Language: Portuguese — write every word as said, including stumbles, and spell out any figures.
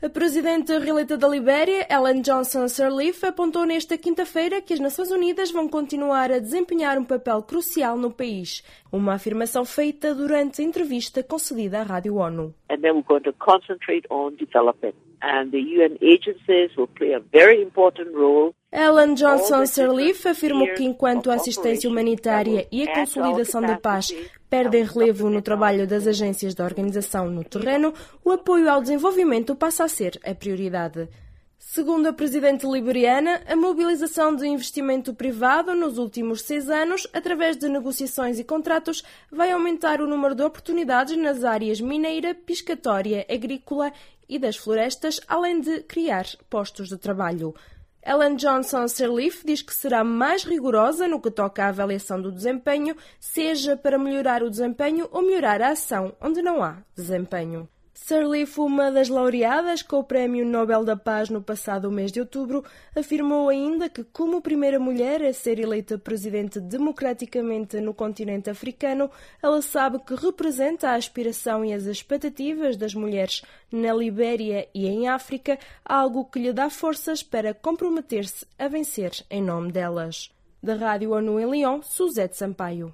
A presidente reeleita da Libéria, Ellen Johnson Sirleaf, apontou nesta quinta-feira que as Nações Unidas vão continuar a desempenhar um papel crucial no país. Uma afirmação feita durante a entrevista concedida à Rádio ONU. And then we're going to concentrate on development. And the U N agencies will play a very important role. Ellen Johnson Sirleaf afirmou que enquanto a assistência humanitária e a consolidação da paz perdem relevo no trabalho das agências da organização no terreno, o apoio ao desenvolvimento passa a ser a prioridade. Segundo a presidente liberiana, a mobilização de investimento privado nos últimos seis anos, através de negociações e contratos, vai aumentar o número de oportunidades nas áreas mineira, pescatória, agrícola e das florestas, além de criar postos de trabalho. Ellen Johnson Sirleaf diz que será mais rigorosa no que toca à avaliação do desempenho, seja para melhorar o desempenho ou melhorar a ação onde não há desempenho. Sirleaf, uma das laureadas com o Prémio Nobel da Paz no passado mês de outubro, afirmou ainda que, como primeira mulher a ser eleita presidente democraticamente no continente africano, ela sabe que representa a aspiração e as expectativas das mulheres na Libéria e em África, algo que lhe dá forças para comprometer-se a vencer em nome delas. Da Rádio ONU em Lyon, Suzete Sampaio.